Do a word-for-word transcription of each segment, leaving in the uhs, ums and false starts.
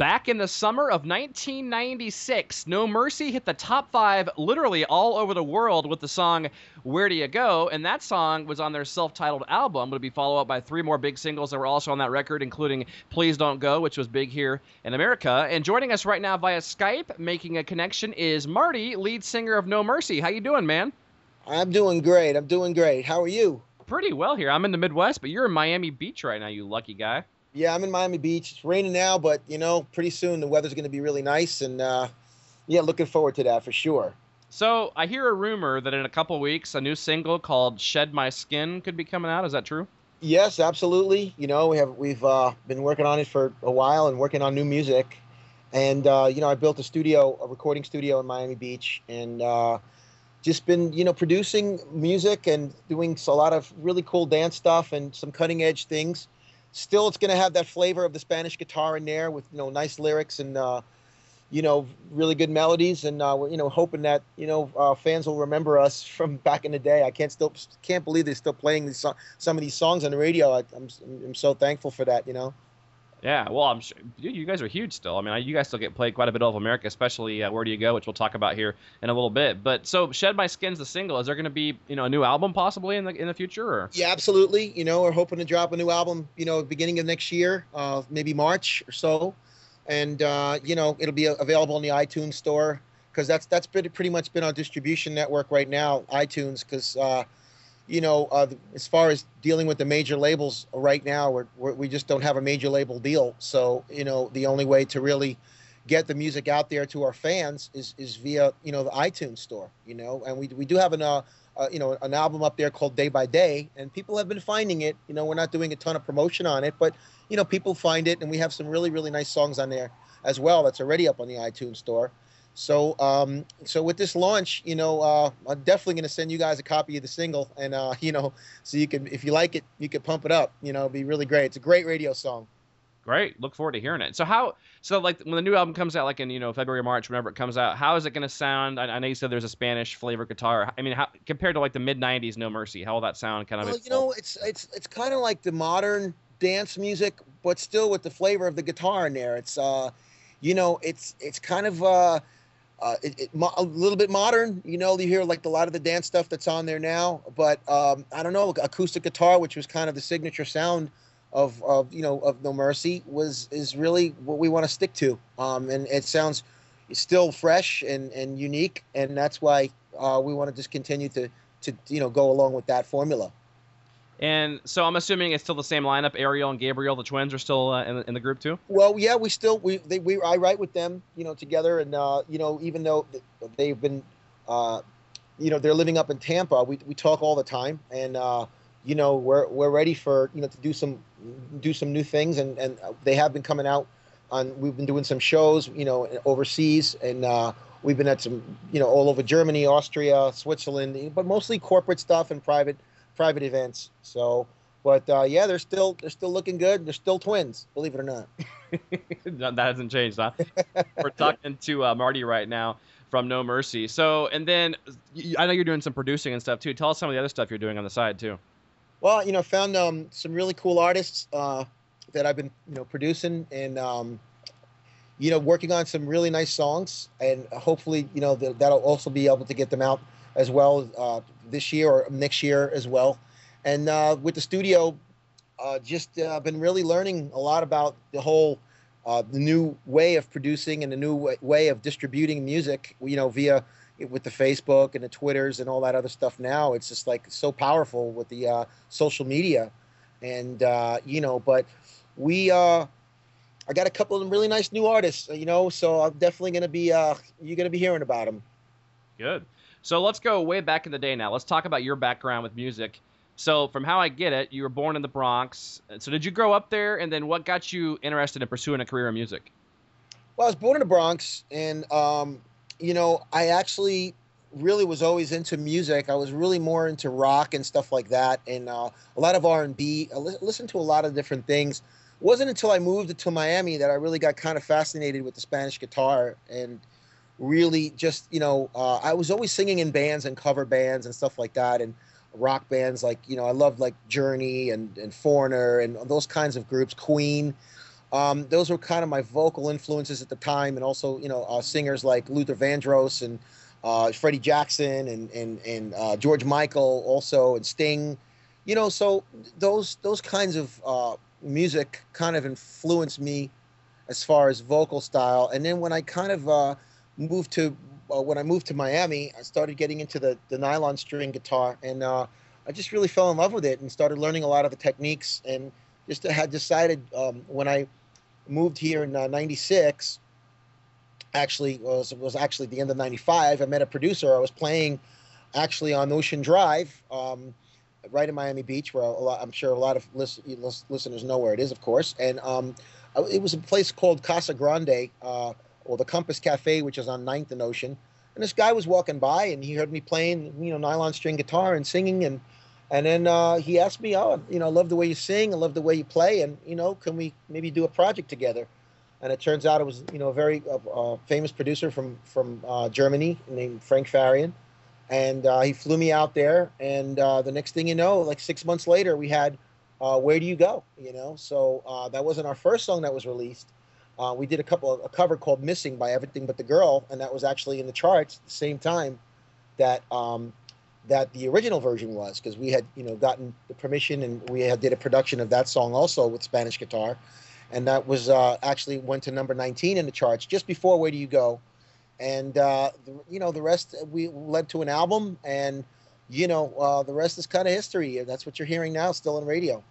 Back in the summer of nineteen ninety-six, No Mercy hit the top five literally all over the world with the song Where Do You Go? And that song was on their self-titled album. It would be followed up by three more big singles that were also on that record, including Please Don't Go, which was big here in America. And joining us right now via Skype, making a connection, is Marty, lead singer of No Mercy. How you doing, man? I'm doing great. I'm doing great. How are you? Pretty well here. I'm in the Midwest, but you're in Miami Beach right now, you lucky guy. Yeah, I'm in Miami Beach. It's raining now, but you know, pretty soon the weather's going to be really nice, and uh, yeah, looking forward to that for sure. So I hear a rumor that in a couple weeks, a new single called "Shed My Skin" could be coming out. Is that true? Yes, absolutely. You know, we have we've uh, been working on it for a while and working on new music, and uh, you know, I built a studio, a recording studio in Miami Beach, and uh, just been you know producing music and doing a lot of really cool dance stuff and some cutting edge things. Still, it's going to have that flavor of the Spanish guitar in there with, you know, nice lyrics and, uh, you know, really good melodies. And, uh, we're, you know, hoping that, you know, uh, fans will remember us from back in the day. I can't still can't believe they're still playing these, some of these songs on the radio. I, I'm, I'm so thankful for that, you know. Yeah, well, I'm sure dude, you guys are huge still. I mean, you guys still get played quite a bit all of America, especially uh, Where Do You Go, which we'll talk about here in a little bit. But so, Shed My Skin's the single. Is there going to be, you know, a new album possibly in the in the future? Or? Yeah, absolutely. You know, we're hoping to drop a new album, you know, beginning of next year, uh, maybe March or so, and uh, you know, it'll be available in the iTunes store because that's that's been, pretty much been our distribution network right now, iTunes, because. Uh, you know, uh, as far as dealing with the major labels right now, we're, we're, we just don't have a major label deal. So, you know, the only way to really get the music out there to our fans is, is via, you know, the iTunes store, you know, and we, we do have an, uh, uh, you know, an album up there called Day by Day, and people have been finding it. You know, we're not doing a ton of promotion on it, but, you know, people find it, and we have some really, really nice songs on there as well that's already up on the iTunes store. So, um, so with this launch, you know, uh, I'm definitely going to send you guys a copy of the single, and uh, you know, so you can, if you like it, you can pump it up. You know, it'd be really great. It's a great radio song. Great. Look forward to hearing it. So how? So like when the new album comes out, like in you know February, March, whenever it comes out, how is it going to sound? I, I know you said there's a Spanish flavor guitar. I mean, how, compared to like the mid nineties No Mercy, how will that sound? Kind of. Well, you know, it's it's it's kind of like the modern dance music, but still with the flavor of the guitar in there. It's uh, you know, it's it's kind of uh. Uh, it, it, a little bit modern, you know, you hear like a lot of the dance stuff that's on there now, but um, I don't know, acoustic guitar, which was kind of the signature sound of, of you know, of No Mercy, was is really what we want to stick to. Um, and it sounds still fresh and, and unique, and that's why uh, we want to just continue to, to, you know, go along with that formula. And so I'm assuming it's still the same lineup. Ariel and Gabriel, the twins, are still uh, in, the, in the group too. Well, yeah, we still we they, we I write with them, you know, together, and uh, you know, even though they've been, uh, you know, they're living up in Tampa, we we talk all the time, and uh, you know, we're we're ready for you know to do some do some new things, and and they have been coming out on. We've been doing some shows, you know, overseas, and uh, we've been at some, you know, all over Germany, Austria, Switzerland, but mostly corporate stuff and private. private events. So, but uh, yeah, they're still they're still looking good. They're still twins, believe it or not. That hasn't changed, huh? We're talking to uh, Marty right now from No Mercy. So, and then I know you're doing some producing and stuff too. Tell us some of the other stuff you're doing on the side too. Well, you know, found um, some really cool artists uh, that I've been you know producing and um, you know working on some really nice songs, and hopefully you know th- that'll also be able to get them out as well uh, this year or next year as well. And uh, with the studio, uh, just uh, been really learning a lot about the whole, uh, the new way of producing and the new way, way of distributing music, you know, via with the Facebook and the Twitters and all that other stuff now. It's just like so powerful with the uh, social media. And, uh, you know, but we, uh, I got a couple of really nice new artists, you know, so I'm definitely going to be, uh, you're going to be hearing about them. Good. So let's go way back in the day now. Let's talk about your background with music. So from how I get it, you were born in the Bronx. So did you grow up there? And then what got you interested in pursuing a career in music? Well, I was born in the Bronx, and, um, you know, I actually really was always into music. I was really more into rock and stuff like that, and uh, a lot of R and B. I li- listened to a lot of different things. It wasn't until I moved to Miami that I really got kind of fascinated with the Spanish guitar and really just, you know, uh, I was always singing in bands and cover bands and stuff like that, and rock bands like, you know, I loved like Journey and, and Foreigner and those kinds of groups, Queen. Um, those were kind of my vocal influences at the time, and also, you know, uh, singers like Luther Vandross and uh, Freddie Jackson and and and uh, George Michael also, and Sting. You know, so those those kinds of uh, music kind of influenced me as far as vocal style. And then when I kind of uh, moved to uh, when I moved to Miami, I started getting into the the nylon string guitar, and uh, I just really fell in love with it and started learning a lot of the techniques. And just had decided um, when I moved here in uh, ninety-six, actually was was actually the end of ninety-five. I met a producer. I was playing actually on Ocean Drive, um, right in Miami Beach, where a lot, I'm sure a lot of list, listeners know where it is, of course. And um, it was a place called Casa Grande, uh, or the Compass Cafe, which is on ninth and Ocean. And this guy was walking by, and he heard me playing, you know, nylon string guitar and singing, and and then uh, he asked me, "Oh, you know, I love the way you sing, I love the way you play, and you know, can we maybe do a project together?" And it turns out it was, you know, a very uh, uh, famous producer from from uh, Germany named Frank Farian, and uh, he flew me out there. And uh, the next thing you know, like six months later, we had uh, "Where Do You Go?" You know, so uh, that wasn't our first song that was released. Uh, we did a couple of, a cover called "Missing" by Everything But the Girl, and that was actually in the charts at the same time that. Um, that the original version was, because we had, you know, gotten the permission, and we had did a production of that song also with Spanish guitar, and that was uh, actually went to number nineteen in the charts just before "Where Do You Go?" And uh, the, you know, the rest we led to an album, and you know, uh, the rest is kind of history. That's what you're hearing now, still on radio.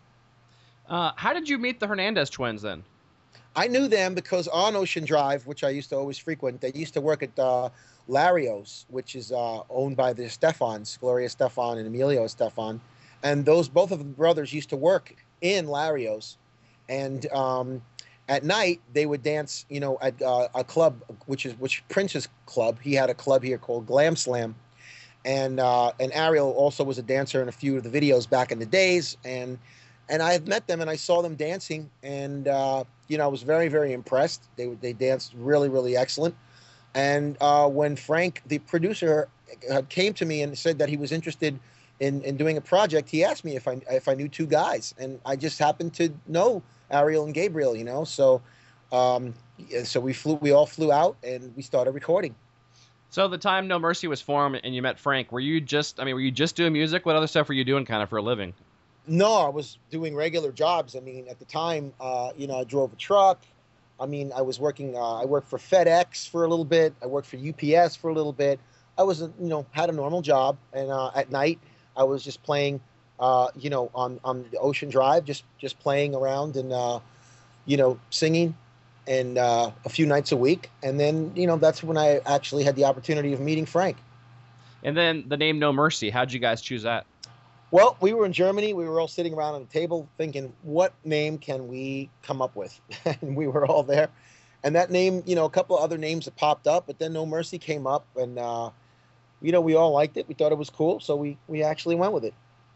Uh, how did you meet the Hernandez twins then? I knew them because on Ocean Drive, which I used to always frequent, they used to work at uh, Lario's, which is uh, owned by the Stefans, Gloria Stefan and Emilio Stefan. And those, both of the brothers used to work in Lario's. And um, at night, they would dance, you know, at uh, a club, which is which Prince's club. He had a club here called Glam Slam. And, uh, and Ariel also was a dancer in a few of the videos back in the days. And And I had met them, and I saw them dancing, and uh, you know, I was very, very impressed. They they danced really, really excellent. And uh, when Frank, the producer, came to me and said that he was interested in, in doing a project, he asked me if I if I knew two guys, and I just happened to know Ariel and Gabriel, you know. So, um, so we flew, we all flew out, and we started recording. So the time No Mercy was formed, and you met Frank, were you just, I mean, were you just doing music? What other stuff were you doing, kind of, for a living? No, I was doing regular jobs. I mean, at the time, uh, you know, I drove a truck. I mean, I was working, uh, I worked for FedEx for a little bit. I worked for U P S for a little bit. I was, you know, had a normal job. And uh, at night, I was just playing, uh, you know, on, on the Ocean Drive, just, just playing around and, uh, you know, singing, and uh, a few nights a week. And then, you know, that's when I actually had the opportunity of meeting Frank. And then the name No Mercy, how'd you guys choose that? Well, we were in Germany. We were all sitting around on the table thinking, what name can we come up with? And we were all there. And that name, you know, a couple of other names that popped up, but then No Mercy came up, and, uh, you know, we all liked it. We thought it was cool, so we, we actually went with it.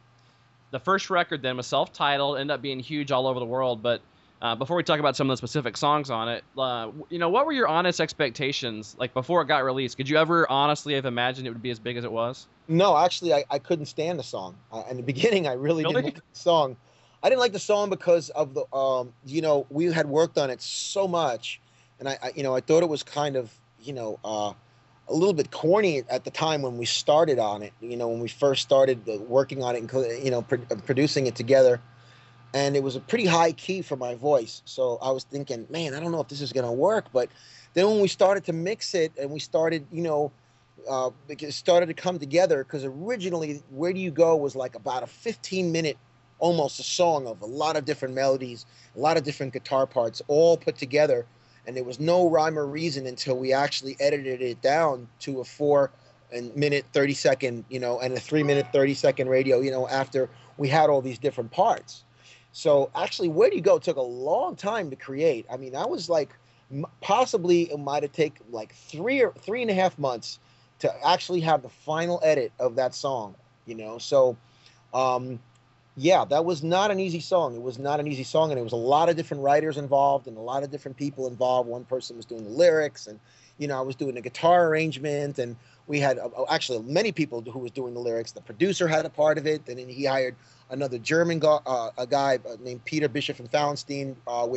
The first record then was self-titled, ended up being huge all over the world, but uh, before we talk about some of the specific songs on it, uh, you know, what were your honest expectations, like, before it got released? Could you ever honestly have imagined it would be as big as it was? No, actually, I, I couldn't stand the song. Uh, in the beginning, I really, Really? didn't like the song. I didn't like the song because of the, um, you know, we had worked on it so much, and I, I you know, I thought it was kind of, you know, uh, a little bit corny at the time when we started on it. You know, when we first started uh, working on it and, you know, pro- producing it together, and it was a pretty high key for my voice. So I was thinking, man, I don't know if this is gonna work. But then when we started to mix it, and we started, you know. Uh, it started to come together, because originally "Where Do You Go" was like about a fifteen minute, almost a song of a lot of different melodies, a lot of different guitar parts all put together, and there was no rhyme or reason until we actually edited it down to a four and minute thirty second, you know, and a three minute thirty second radio, you know, after we had all these different parts. So actually "Where Do You Go" took a long time to create. I mean, that was like possibly it might have taken like three or three and a half months to actually have the final edit of that song, you know. So, um, yeah, that was not an easy song. It was not an easy song, and it was a lot of different writers involved and a lot of different people involved. One person was doing the lyrics, and, you know, I was doing the guitar arrangement, and we had uh, actually many people who was doing the lyrics. The producer had a part of it, and then he hired another German guy, uh, a guy named Peter Bishop and Fallenstein, uh, which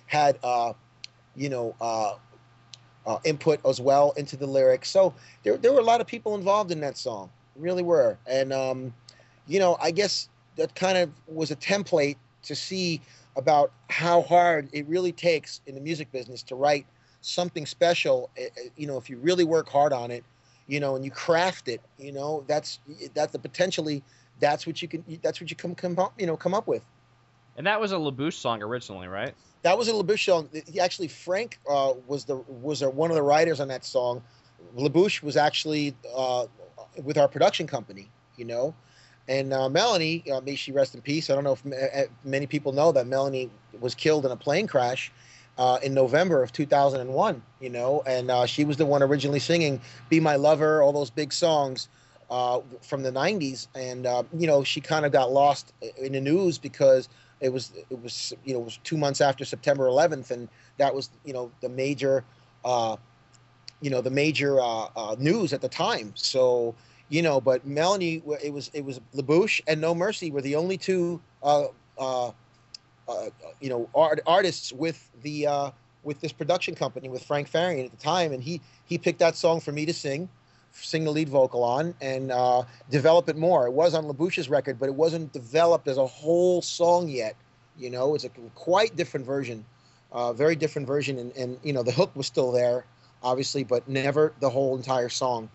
had uh, you know uh, uh, input as well into the lyrics. So there there were a lot of people involved in that song, really were. And um, you know, I guess that kind of was a template to see about how hard it really takes in the music business to write something special. eh, eh, You know, if you really work hard on it, you know, and you craft it, you know, that's that's the potentially that's what you can that's what you come come up you know come up with. And that was a LaBouche song originally, right? That was a LaBouche song. He actually Frank uh, was the was a, one of the writers on that song. LaBouche was actually uh, with our production company, you know, and uh, Melanie, uh, may she rest in peace. I don't know if uh, many people know that Melanie was killed in a plane crash uh, in November of two thousand one, you know, and uh, she was the one originally singing "Be My Lover," all those big songs uh, from the nineties, and uh, you know, she kind of got lost in the news because it was it was you know it was two months after September eleventh, and that was you know the major uh, you know the major uh, uh, news at the time. So you know, but Melanie, it was it was LaBouche and No Mercy were the only two uh, uh, uh, you know art, artists with the uh, with this production company with Frank Farian at the time, and he he picked that song for me to sing sing the lead vocal on and uh, develop it more. It was on LaBouche's record, but it wasn't developed as a whole song yet. You know, it's a quite different version, uh, very different version, and, and you know the hook was still there, obviously, but never the whole entire song.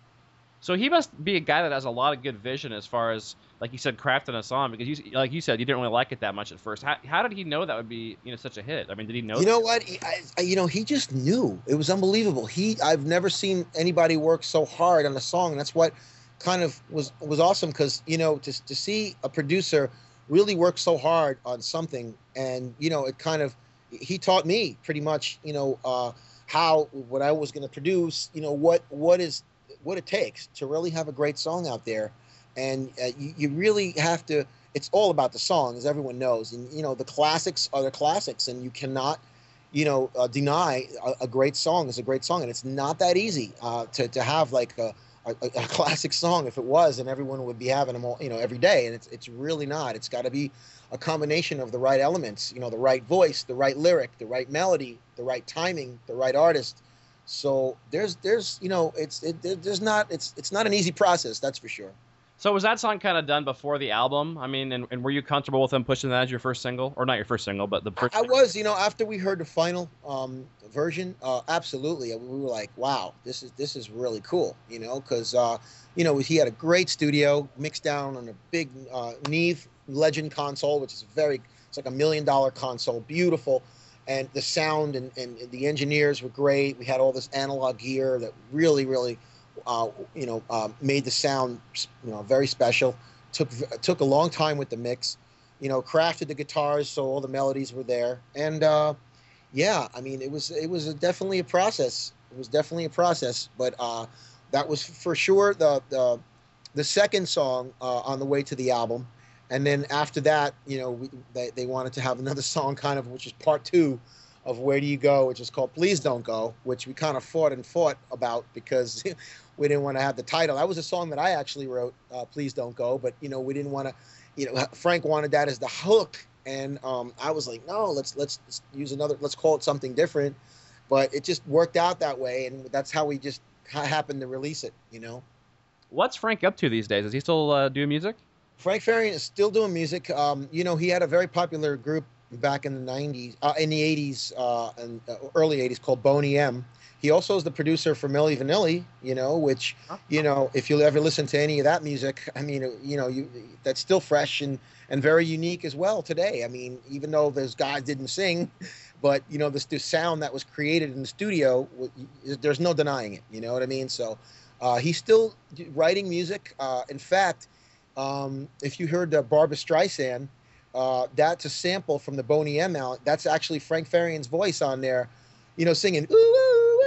So he must be a guy that has a lot of good vision as far as, like you said, crafting a song, because you, like you said, you didn't really like it that much at first. How, how did he know that would be, you know, such a hit? I mean, did he know? You that? know what? He, I, I- you know, he just knew. It was unbelievable. He, I've never seen anybody work so hard on a song. And that's what kind of was was awesome because you know to to see a producer really work so hard on something, and you know, it kind of he taught me pretty much, you know, uh, how what I was going to produce. You know, what what is what it takes to really have a great song out there, and uh, you, you really have to. It's all about the song, as everyone knows, and you know the classics are the classics, and you cannot, you know, uh, deny a, a great song is a great song, and it's not that easy uh, to to have like a, a, a classic song. If it was, and everyone would be having them all, you know, every day, and it's it's really not. It's got to be a combination of the right elements, you know, the right voice, the right lyric, the right melody, the right timing, the right artist. So there's there's you know it's it, there's not it's it's not an easy process, that's for sure. So was that song kind of done before the album? I mean, and, and were you comfortable with him pushing that as your first single, or not your first single, but the first? I was, you know, after we heard the final um, version, uh, absolutely, we were like, wow, this is this is really cool, you know, because uh, you know he had a great studio mixed down on a big uh, Neve Legend console, which is very it's like a million dollar console, beautiful. And the sound and, and the engineers were great. We had all this analog gear that really, really, uh, you know, um, made the sound, you know, very special. Took took a long time with the mix, you know, crafted the guitars so all the melodies were there. And uh, yeah, I mean, it was it was a, definitely a process. It was definitely a process. But uh, that was for sure the the the second song uh, on the way to the album. And then after that, you know, we, they, they wanted to have another song kind of, which is part two of Where Do You Go, which is called Please Don't Go, which we kind of fought and fought about because we didn't want to have the title. That was a song that I actually wrote, uh, Please Don't Go, but, you know, we didn't want to, you know, Frank wanted that as the hook. And um, I was like, no, let's, let's let's use another, let's call it something different. But it just worked out that way. And that's how we just happened to release it, you know. What's Frank up to these days? Is he still uh, doing music? Frank Farian is still doing music. Um, you know, he had a very popular group back in the nineties, uh, in the eighties, uh, and uh, early eighties called Boney M. He also is the producer for Milli Vanilli, you know, which, you know, if you'll ever listen to any of that music, I mean, you know, you that's still fresh and, and very unique as well today. I mean, even though those guys didn't sing, but, you know, this, this sound that was created in the studio, there's no denying it. You know what I mean? So uh, he's still writing music. Uh, in fact, Um, if you heard uh, Barbra Streisand, uh, that's a sample from the Boney M out. That's actually Frank Farian's voice on there, you know, singing. Ooh, ooh,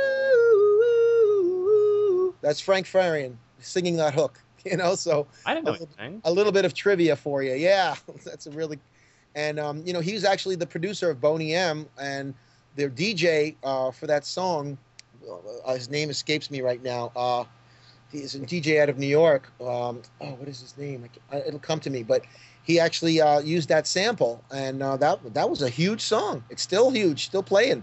ooh, ooh. That's Frank Farian singing that hook, you know. So I didn't know a, anything. a little bit of trivia for you. Yeah, that's a really, and um, you know, he was actually the producer of Boney M and their D J uh, for that song. Uh, his name escapes me right now. Uh, he's a D J out of New York. Um, oh, what is his name? I can't- it'll come to me. But he actually uh, used that sample, and uh, that that was a huge song. It's still huge, still playing.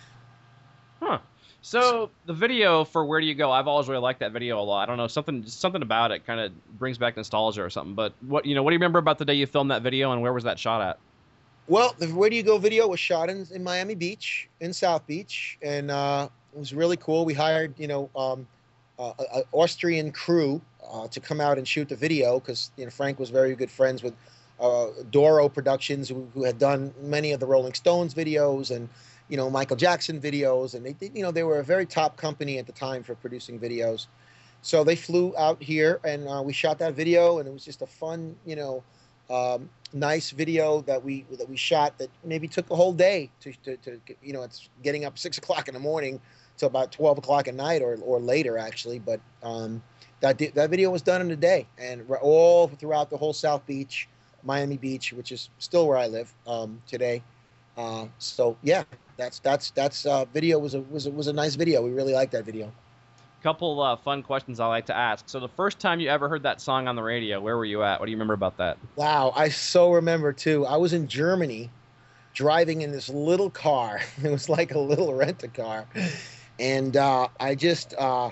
Huh. So the video for Where Do You Go? I've always really liked that video a lot. I don't know, something something about it kind of brings back nostalgia or something. But what you know, what do you remember about the day you filmed that video, and where was that shot at? Well, the Where Do You Go video was shot in, in Miami Beach, in South Beach, and uh, it was really cool. We hired, you know, um, uh, an Austrian crew uh, to come out and shoot the video because, you know, Frank was very good friends with uh, Doro Productions, who, who had done many of the Rolling Stones videos and, you know, Michael Jackson videos, and they, did, you know, they were a very top company at the time for producing videos. So they flew out here, and uh, we shot that video, and it was just a fun, you know. Um, nice video that we that we shot that maybe took a whole day to, to, to you know, it's getting up six o'clock in the morning to about twelve o'clock at night or, or later actually, but um, that that video was done in a day, and all throughout the whole South Beach, Miami Beach, which is still where I live um, today. Uh, so yeah, that's that's that's uh, video was a was a, was a nice video. We really liked that video. Couple uh, fun questions I like to ask. So the first time you ever heard that song on the radio, where were you at? What do you remember about that? Wow, I so remember too. I was in Germany driving in this little car. It was like a little rent-a-car. And uh, I just, uh,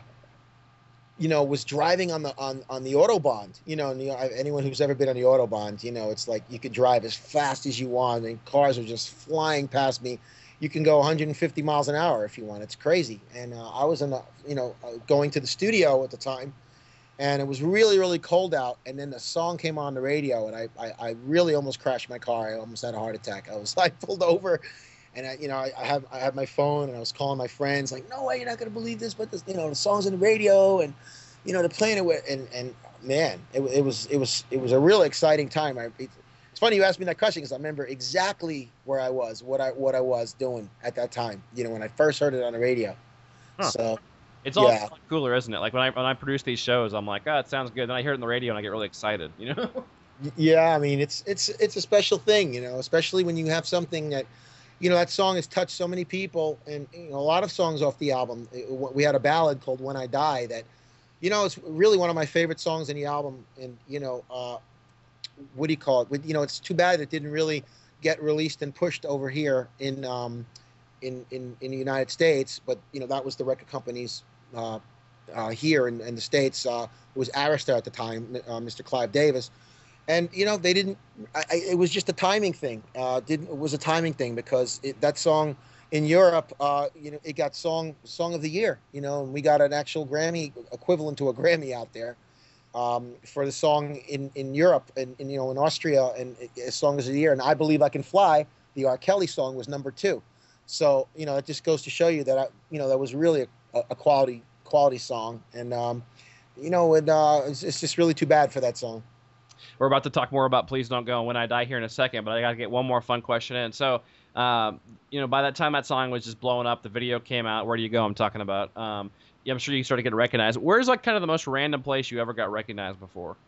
you know, was driving on the on, on the Autobahn. You know, and, you know, anyone who's ever been on the Autobahn, you know, it's like you could drive as fast as you want, and cars are just flying past me. You can go one hundred fifty miles an hour if you want. It's crazy. And uh, I was in, the, you know, uh, going to the studio at the time, and it was really, really cold out. And then the song came on the radio, and I, I, I really almost crashed my car. I almost had a heart attack. I was like pulled over, and I, you know, I, I have I had my phone, and I was calling my friends, like, no way, you're not gonna believe this, but this, you know, the song's on the radio, and you know, they're playing it with, and and man, it, it was it was it was a really exciting time. I. It, It's funny you asked me that question because I remember exactly where I was, what I what I was doing at that time. You know, when I first heard it on the radio. Huh. So it's all yeah. cooler, isn't it? Like when I when I produce these shows, I'm like, oh, it sounds good. Then I hear it on the radio and I get really excited. You know? Yeah, I mean, it's it's it's a special thing, you know, especially when you have something that, you know, that song has touched so many people, and you know, a lot of songs off the album. We had a ballad called "When I Die" that, you know, it's really one of my favorite songs in the album, and you know. Uh, what do you call it? You know, it's too bad it didn't really get released and pushed over here in um, in, in in the United States. But you know, that was the record company's uh, uh, here in, in the States. Uh, it was Arista at the time, uh, Mister Clive Davis, and you know, they didn't. I, I, it was just a timing thing. Uh, didn't it was a timing thing because it, that song in Europe, uh, you know, it got song song of the year. You know, and we got an actual Grammy equivalent to a Grammy out there. Um, for the song in, in Europe and, and, you know, in Austria, and as Song of the Year. And I Believe I Can Fly, the R. Kelly song, was number two. So, you know, it just goes to show you that, I, you know, that was really a, a quality quality song. And, um, you know, and, uh, it's, it's just really too bad for that song. We're about to talk more about Please Don't Go and When I Die here in a second, but I got to get one more fun question in. So, um, you know, by that time that song was just blowing up, the video came out. Where Do You Go? I'm talking about. Um, yeah, I'm sure you started getting recognized. Where's like kind of the most random place you ever got recognized before?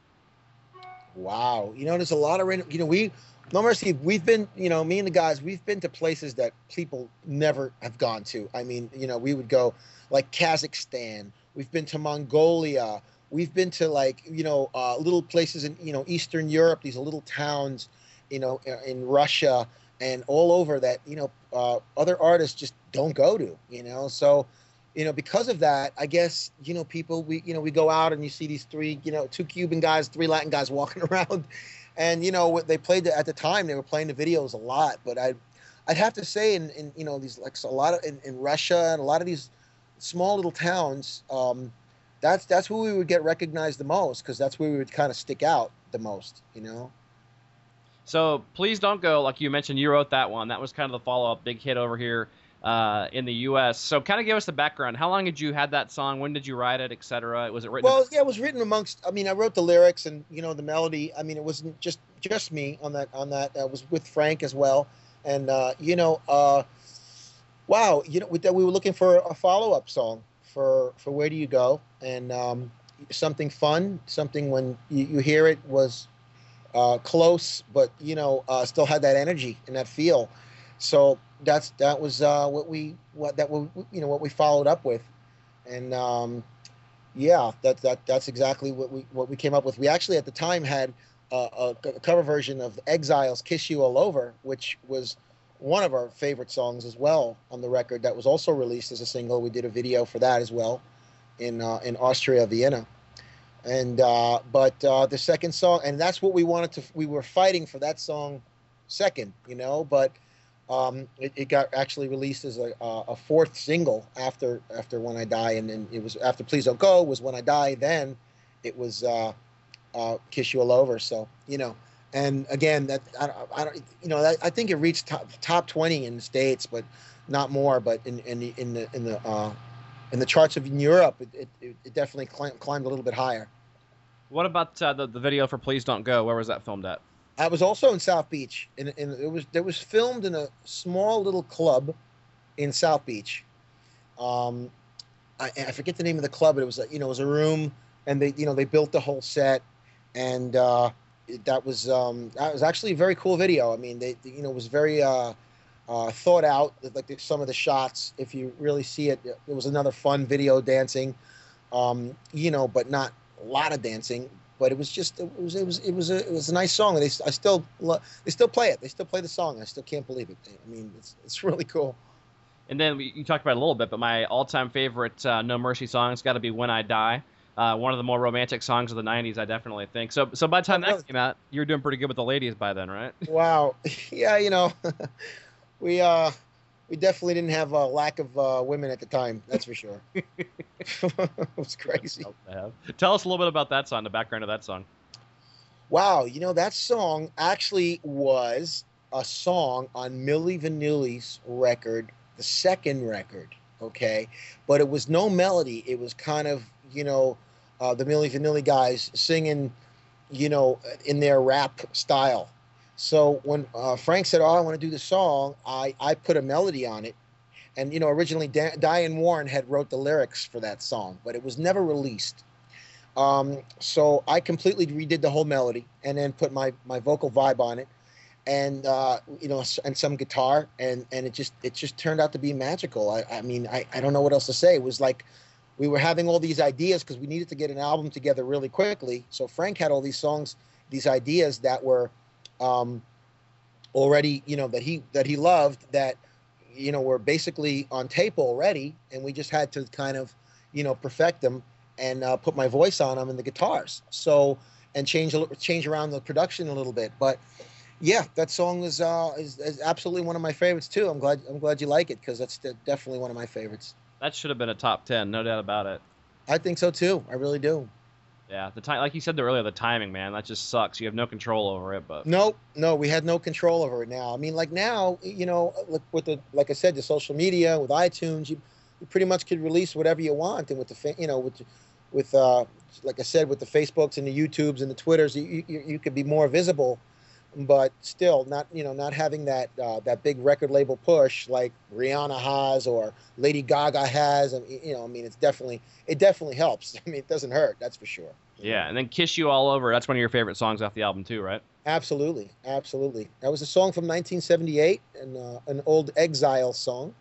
Wow. You know, there's a lot of random, you know, we, No Mercy, we've been, you know, me and the guys, we've been to places that people never have gone to. I mean, you know, we would go like Kazakhstan. We've been to Mongolia. We've been to like, you know, uh, little places in, you know, Eastern Europe, these little towns, you know, in Russia and all over that, you know, uh, other artists just don't go to, you know. So, you know, because of that, I guess, you know, people, we, you know, we go out and you see these three, you know, two Cuban guys, three Latin guys walking around. And, you know, what they played at the time, they were playing the videos a lot. But I'd, I'd have to say in, in, you know, these, like a lot of, in, in Russia and a lot of these small little towns, um, that's, that's where we would get recognized the most, because that's where we would kind of stick out the most, you know? So Please Don't Go, like you mentioned, you wrote that one. That was kind of the follow-up big hit over here uh, in the U S. So kind of give us the background. How long had you had that song? When did you write it, et cetera? Was it written? Well, yeah, it was written amongst, I mean, I wrote the lyrics and, you know, the melody. I mean, it wasn't just, just me on that, on that. I was with Frank as well. And, uh, you know, uh, wow, you know, we, we were looking for a follow-up song for, for Where Do You Go? And um, something fun, something when you, you hear it was uh, close, but, you know, uh, still had that energy and that feel. So that's, that was uh, what we, what that, we, you know, what we followed up with. And, um, Yeah, that that that's exactly what we what we came up with. We actually at the time had uh, a, a cover version of Exiles "Kiss You All Over," which was one of our favorite songs as well on the record. That was also released as a single. We did a video for that as well in uh, in Austria, Vienna. And uh, but uh, the second song, and that's what we wanted to. We were fighting for that song second, you know, but um, it, it got actually released as a, a fourth single after after When I Die, and then it was after Please Don't Go was When I Die. Then it was uh, uh, Kiss You All Over. So you know, and again, that I, don't- I don't, you know, that, I think it reached top, top twenty in the States, but not more. But in in the in the in the uh, in the charts of in Europe, it, it, it definitely climbed, climbed a little bit higher. What about uh, the the video for Please Don't Go? Where was that filmed at? I was also in South Beach, and, and it was it was filmed in a small little club in South Beach. Um, I, I forget the name of the club, but it was a, you know it was a room, and they you know they built the whole set, and uh, that was um, that was actually a very cool video. I mean, they you know it was very uh, uh, thought out. Like the, some of the shots, if you really see it, it was another fun video dancing, um, you know, but not a lot of dancing. But it was just it was it was it was a it was a nice song, and they I still they still play it. They still play the song. I still can't believe it. I mean, it's it's really cool. And then we, you talked about it a little bit, but my all-time favorite uh, No Mercy song's got to be When I Die. Uh, one of the more romantic songs of the nineties, I definitely think. So, so by the time Oh, really? that came out, you were doing pretty good with the ladies by then, right? Wow. Yeah, you know, we uh we definitely didn't have a lack of uh, women at the time. That's for sure. It was crazy. Tell us a little bit about that song, the background of that song. Wow, you know that song actually was a song on Milli Vanilli's record, the second record, okay? But it was no melody. It was kind of, you know, uh, the Milli Vanilli guys singing, you know, in their rap style. So when uh, Frank said, "Oh, I want to do the song," I I put a melody on it, and you know, originally Da- Diane Warren had wrote the lyrics for that song, but it was never released. Um, so I completely redid the whole melody and then put my my vocal vibe on it, and uh, you know, and some guitar, and and it just it just turned out to be magical. I, I mean, I, I don't know what else to say. It was like we were having all these ideas because we needed to get an album together really quickly. So Frank had all these songs, these ideas that were um, already, you know, that he that he loved, that you know were basically on tape already, and we just had to kind of, you know, perfect them and uh, put my voice on them and the guitars. So and change change around the production a little bit, but yeah, that song is, uh, is is absolutely one of my favorites too. I'm glad I'm glad you like it because that's definitely one of my favorites. That should have been a top ten, no doubt about it. I think so too. I really do. Yeah, the time, like you said earlier, the timing, man, that just sucks. You have no control over it, but No, no, we had no control over it now. I mean, like now, you know, like with the like I said, the social media with iTunes, you, you pretty much could release whatever you want, and with the you know with with uh, like I said, with the Facebooks and the YouTubes and the Twitters, you you, you could be more visible, but still not you know not having that uh, that big record label push like Rihanna has or Lady Gaga has. And you know, I mean, it's definitely it definitely helps. I mean, it doesn't hurt, that's for sure. yeah. And then Kiss You All Over, that's one of your favorite songs off the album too, right? Absolutely, absolutely. That was a song from nineteen seventy-eight, and uh, an old Exile song.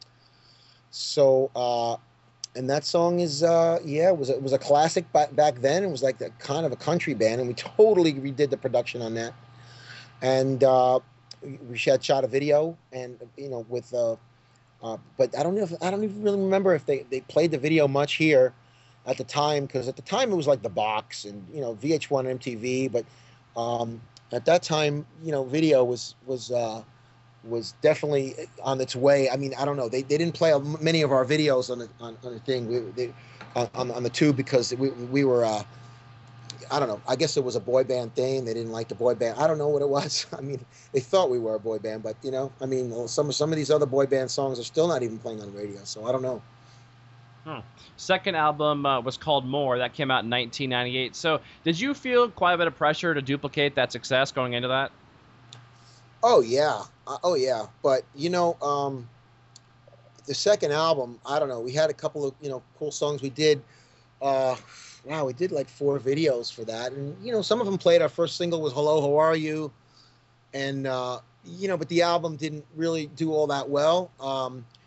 So, uh, and that song is, uh, yeah, it was it was a classic back back then. It was like a kind of a country band, and we totally redid the production on that. And uh, we had shot a video, and you know, with, uh, uh, but I don't know if I don't even really remember if they they played the video much here at the time, because at the time it was like the Box and you know V H one, M T V, but um, at that time, you know, video was was uh, was definitely on its way. I mean, I don't know. They, they didn't play many of our videos on the on, on the thing we, they, on on the tube because we we were uh, I don't know. I guess it was a boy band thing. They didn't like the boy band. I don't know what it was. I mean, they thought we were a boy band, but you know, I mean, some some of these other boy band songs are still not even playing on the radio. So I don't know. Hmm. Second album uh, was called More. That came out in nineteen ninety-eight. So did you feel quite a bit of pressure to duplicate that success going into that? Oh yeah, uh, oh yeah. But you know, um, the second album, I don't know. We had a couple of you know cool songs. We did, uh, wow, we did like four videos for that, and you know, some of them played. Our first single was "Hello, How Are You," and uh, you know, but the album didn't really do all that well. Um,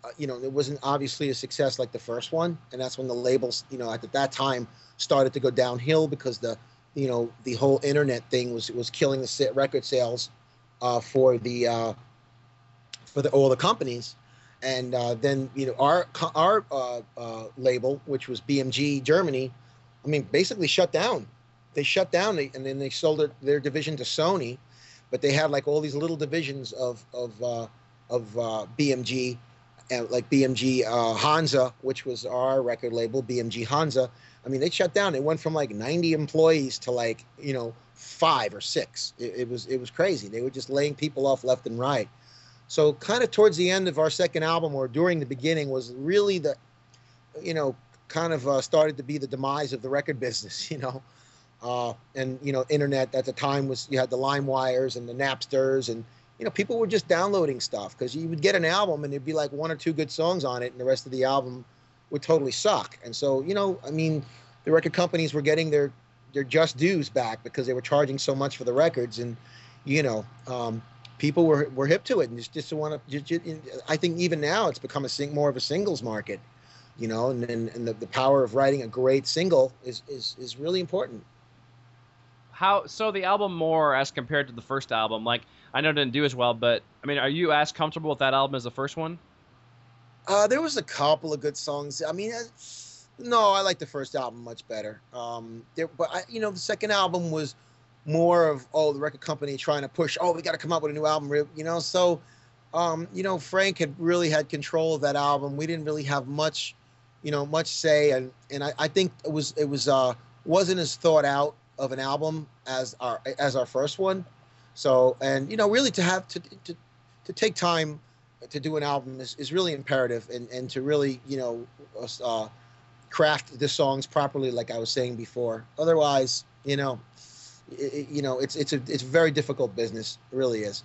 uh, you know, it wasn't obviously a success like the first one, and that's when the labels, you know, at that time started to go downhill because the, you know, the whole internet thing was was killing the record sales uh, for the uh, for the all the companies, and uh, then you know our our uh, uh, label, which was B M G Germany, I mean, basically shut down. They shut down, and then they sold it, their division to Sony, but they had like all these little divisions of of uh, of uh, B M G, and like B M G uh, Hansa, which was our record label, B M G Hansa. I mean, they shut down. They went from like ninety employees to like, you know, five or six. It, it was it was crazy. They were just laying people off left and right. So kind of towards the end of our second album, or during the beginning, was really the, you know, kind of uh, started to be the demise of the record business, you know. Uh, and, you know, internet at the time was, you had the LimeWires and the Napsters, and, you know, people were just downloading stuff, because you would get an album and there'd be like one or two good songs on it, and the rest of the album would totally suck. And so, you know, I mean, the record companies were getting their, their just dues back because they were charging so much for the records. And, you know, um, people were, were hip to it, and just, just want to, just, just, I think even now it's become a sing, more of a singles market, you know, and, and, and the, the power of writing a great single is, is, is really important. How so the album More as compared to the first album, like I know it didn't do as well, but I mean, are you as comfortable with that album as the first one? Uh, there was a couple of good songs. I mean, uh, no, I like the first album much better. Um, there, but I, you know, the second album was more of, oh, the record company trying to push, oh, we got to come out with a new album, you know. So, um, you know, Frank had really had control of that album. We didn't really have much, you know, much say, and and I, I think it was it was uh wasn't as thought out of an album as our as our first one. So, and you know, really to have to to, to take time to do an album is, is really imperative, and and to really, you know, uh, craft the songs properly, like I was saying before. Otherwise, you know, it, you know, it's it's a it's a very difficult business. It really is.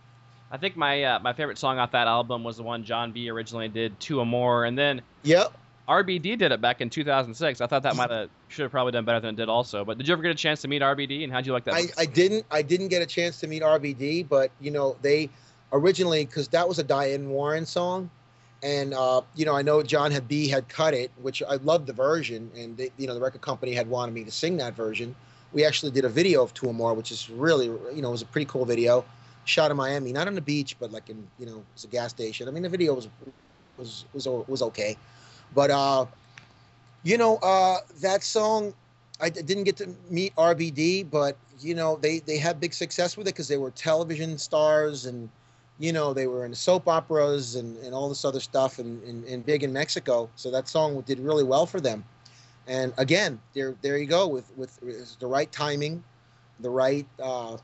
I think my uh, my favorite song off that album was the one John B originally did, Two or More, and then yep. R B D did it back in two thousand six. I thought that might have should have probably done better than it did also. But did you ever get a chance to meet R B D, and how'd you like that? I, I didn't. I didn't get a chance to meet R B D, but you know, they originally, because that was a Diane Warren song, and uh, you know, I know John had B had cut it, which I loved the version, and they, you know, the record company had wanted me to sing that version. We actually did a video of Two or More, which is really, you know, it was a pretty cool video, shot in Miami, not on the beach, but like in, you know, it was a gas station. I mean, the video was was was was okay, but uh. You know, uh, that song, I d- didn't get to meet R B D, but, you know, they, they had big success with it because they were television stars, and, you know, they were in soap operas and, and all this other stuff, and, and, and big in Mexico. So that song did really well for them. And again, there there you go with, with the right timing, the right uh,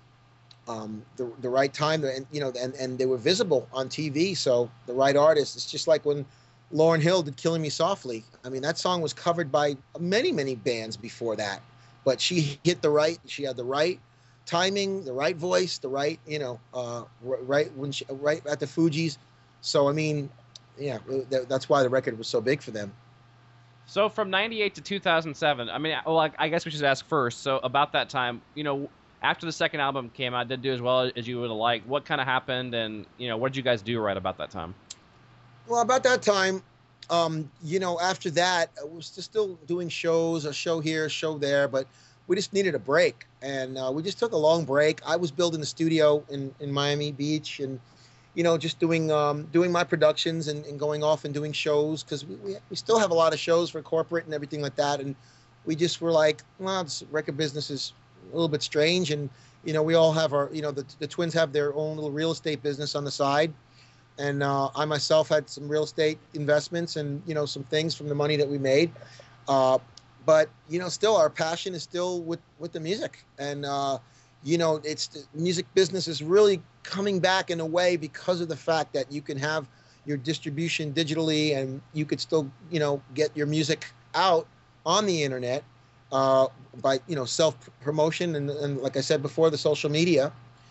um, the, the right time, and, you know, and, and they were visible on T V. So the right artist. It's just like when Lauryn Hill did Killing Me Softly. I mean, that song was covered by many, many bands before that, but she hit the right, she had the right timing, the right voice, the right, you know, uh, right when she, right at the Fugees. So, I mean, yeah, that's why the record was so big for them. So from ninety-eight to two thousand seven, I mean, well, I guess we should ask first. So about that time, you know, after the second album came out, didn't do as well as you would have liked. What kind of happened, and, you know, what did you guys do right about that time? Well, about that time, um, you know, after that, I was just still doing shows, a show here, a show there, but we just needed a break. And uh, we just took a long break. I was building a studio in, in Miami Beach, and, you know, just doing um, doing my productions, and, and going off and doing shows, because we, we, we still have a lot of shows for corporate and everything like that. And we just were like, well, this record business is a little bit strange. And, you know, we all have our, you know, the, the twins have their own little real estate business on the side. And uh, I myself had some real estate investments, and, you know, some things from the money that we made. Uh, but, you know, still our passion is still with, with the music. And, uh, you know, it's the music business is really coming back in a way because of the fact that you can have your distribution digitally, and you could still, you know, get your music out on the internet uh, by, you know, self-promotion. And, and like I said before, the social media.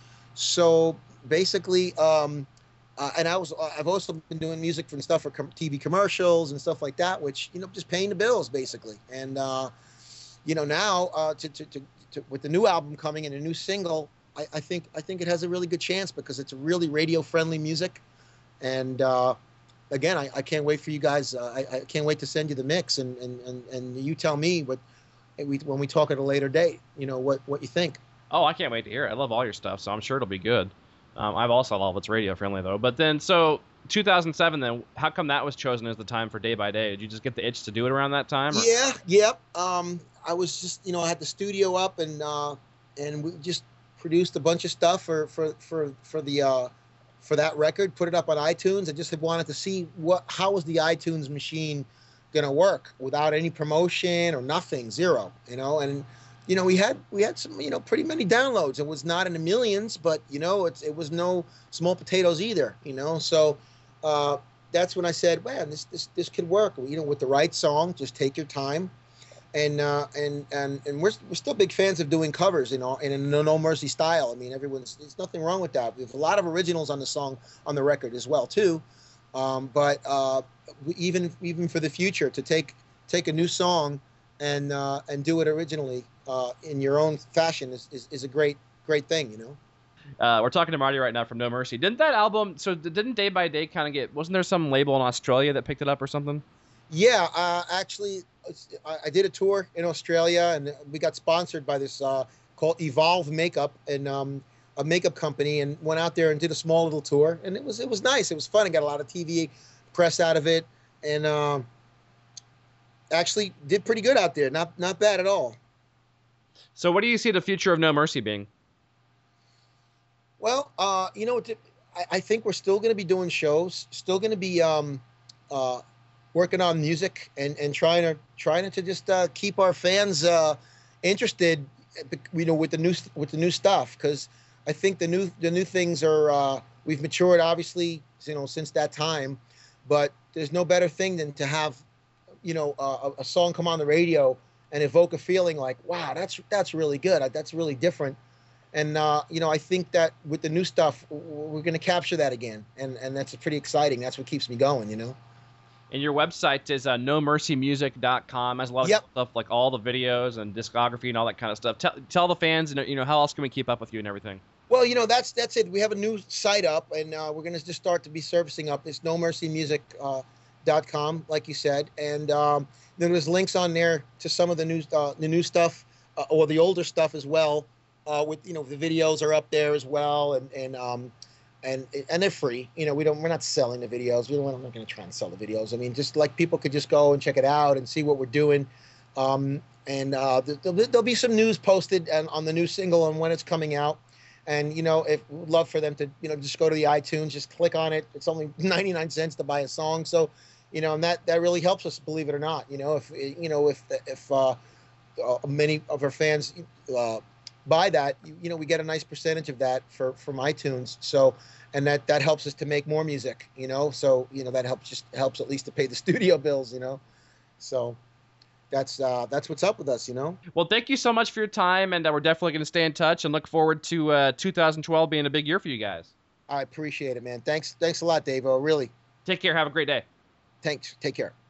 So basically, um, Uh, and I was, I've also been doing music and stuff for com- T V commercials and stuff like that, which, you know, just paying the bills basically. And, uh, you know, now uh, to, to, to, to, with the new album coming and a new single, I, I think I think it has a really good chance, because it's a really radio friendly music. And, uh, again, I, I can't wait for you guys. Uh, I, I can't wait to send you the mix, and and, and, and you tell me what we, when we talk at a later date. You know what what you think. Oh, I can't wait to hear it. I love all your stuff, so I'm sure it'll be good. Um, I've also love it's radio friendly though. But then, so two thousand seven, then how come that was chosen as the time for Day by Day? Did you just get the itch to do it around that time? Or? Yeah, yep. Um, I was just, you know, I had the studio up, and uh, and we just produced a bunch of stuff for for for for the uh, for that record. Put it up on iTunes. I just had wanted to see what how was the iTunes machine gonna work without any promotion or nothing, zero. You know, and you know we had we had some, you know, pretty many downloads. It was not in the millions, but you know it's it was no small potatoes either. You know, so. Uh, that's when I said, man, this this this could work. You know, with the right song, just take your time, and uh, and and and we're we're still big fans of doing covers, you know, in a No No Mercy style. I mean, everyone's there's nothing wrong with that. We have a lot of originals on the song on the record as well too, um, but uh, we, even even for the future, to take take a new song and uh, and do it originally uh, in your own fashion is, is is a great great thing, you know. Uh, we're talking to Marty right now from No Mercy. Didn't that album, so didn't Day by Day kind of get, wasn't there some label in Australia that picked it up or something? Yeah, uh, actually, I, I did a tour in Australia, and we got sponsored by this uh, called Evolve Makeup, and um, a makeup company, and went out there and did a small little tour, and it was it was nice. It was fun. I got a lot of T V press out of it, and um, actually did pretty good out there. Not not bad at all. So what do you see the future of No Mercy being? Well, uh, you know, I, I think we're still going to be doing shows, still going to be um, uh, working on music, and, and trying to trying to just uh, keep our fans uh, interested, you know, with the new with the new stuff. Because I think the new the new things are uh, we've matured, obviously, you know, since that time. But there's no better thing than to have, you know, uh, a, a song come on the radio and evoke a feeling like, wow, that's that's really good. That's really different. And, uh, you know, I think that with the new stuff, we're going to capture that again. And, and that's pretty exciting. That's what keeps me going, you know. And your website is uh, no mercy music dot com. Has a lot of yep. stuff like all the videos and discography and all that kind of stuff. Tell, tell the fans, you know, how else can we keep up with you and everything? Well, you know, that's that's it. We have a new site up, and uh, we're going to just start to be servicing up. It's no mercy music dot com, like you said. And um, then there's links on there to some of the new, uh, the new stuff, uh, or the older stuff as well. Uh, with, you know, the videos are up there as well, and and um, and and they're free. You know, we don't we're not selling the videos. We don't. I'm not going to try and sell the videos. I mean, just like people could just go and check it out and see what we're doing. Um, and uh, there'll, there'll be some news posted on, on the new single and when it's coming out. And you know, if we'd love for them to, you know, just go to the iTunes, just click on it. It's only ninety-nine cents to buy a song. So, you know, and that that really helps us, believe it or not. You know, if you know if if uh, uh, many of our fans. Uh, buy that, you, you know, we get a nice percentage of that for from iTunes. So, and that that helps us to make more music, you know. So, you know, that helps just helps at least to pay the studio bills, you know. So that's uh that's what's up with us, you know. Well, thank you so much for your time, and uh, we're definitely going to stay in touch and look forward to uh two thousand twelve being a big year for you guys. I appreciate it, man. Thanks thanks a lot, Dave. Oh, really. Take care. Have a great day. Thanks. Take care.